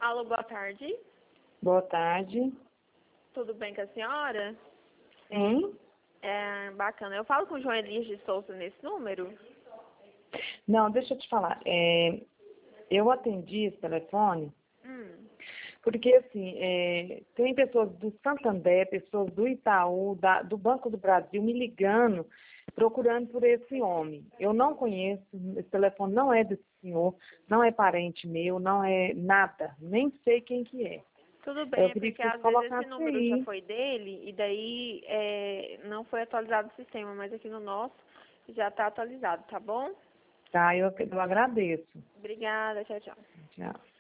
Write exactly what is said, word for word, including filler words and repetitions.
Alô, boa tarde. Boa tarde. Tudo bem com a senhora? Sim? É, bacana. Eu falo com o João Elias de Souza nesse número? Não, deixa eu te falar. É, eu atendi esse telefone Hum. porque, assim, é, tem pessoas do Santander, pessoas do Itaú, da- do Banco do Brasil me ligando, procurando por esse homem. Eu não conheço, esse telefone não é desse senhor, não é parente meu, não é nada, nem sei quem que é. Tudo Eu bem, é queria que porque você às vezes esse colocasse número já aí, foi dele e daí é, não foi atualizado o sistema, mas aqui no nosso já está atualizado, tá bom? tá? Eu, eu agradeço. Obrigada, tchau, tchau. Tchau.